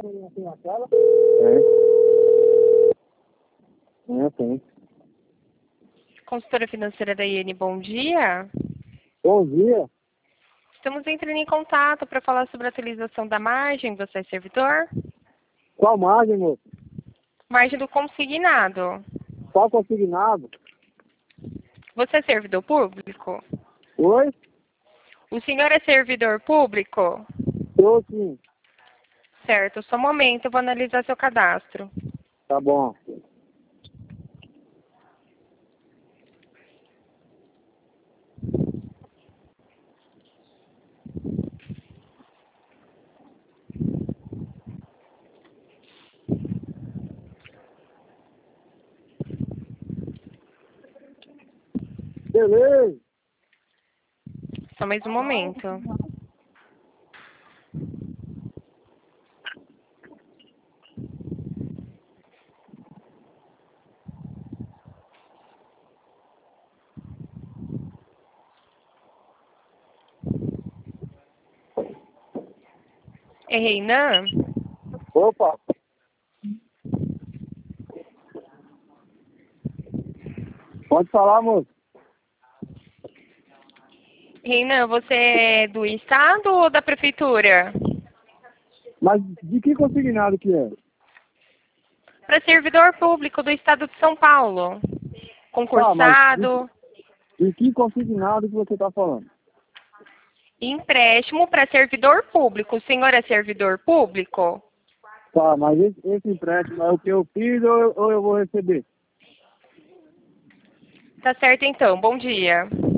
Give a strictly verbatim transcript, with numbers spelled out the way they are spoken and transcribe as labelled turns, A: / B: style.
A: É. É, tem.
B: Consultora financeira da I N, bom dia.
A: Bom dia.
B: Estamos entrando em contato para falar sobre a utilização da margem. Você é servidor?
A: Qual margem, moço?
B: Margem do consignado.
A: Qual consignado?
B: Você é servidor público?
A: Oi?
B: O senhor é servidor público?
A: Tô sim.
B: Certo, só um momento, eu vou analisar seu cadastro.
A: Tá bom. Beleza.
B: Só mais um momento. É Reinan?
A: Opa. Pode falar, moço.
B: Reinan, você é do estado ou da prefeitura?
A: Mas de que consignado que é?
B: Para servidor público do estado de São Paulo.
A: Tá, mas de,
B: Concursado.
A: de que consignado que você tá falando?
B: Empréstimo para servidor público. O senhor é servidor público?
A: Tá, mas esse, esse empréstimo é o que eu fiz ou eu, ou eu vou receber?
B: Tá certo então. Bom dia.